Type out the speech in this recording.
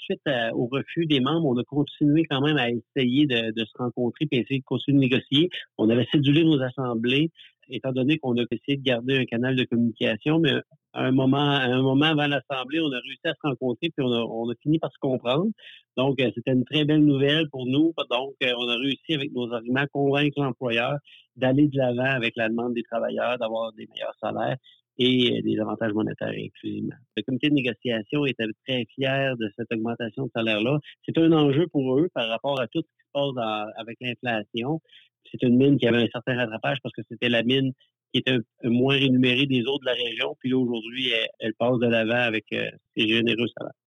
suite au refus des membres, on a continué quand même à essayer de se rencontrer et essayer de continuer de négocier. On avait cédulé nos assemblées, étant donné qu'on a essayé de garder un canal de communication, mais à un moment avant l'Assemblée, on a réussi à se rencontrer puis on a fini par se comprendre. Donc, c'était une très belle nouvelle pour nous. Donc, on a réussi avec nos arguments à convaincre l'employeur d'aller de l'avant avec la demande des travailleurs, d'avoir des meilleurs salaires et des avantages monétaires inclusivement. Le comité de négociation était très fier de cette augmentation de salaire-là. C'est un enjeu pour eux par rapport à tout ce qui se passe avec l'inflation. C'est une mine qui avait un certain rattrapage parce que c'était la mine qui était moins rémunérée des autres de la région. Puis là, aujourd'hui, elle passe de l'avant avec ses généreux salaires.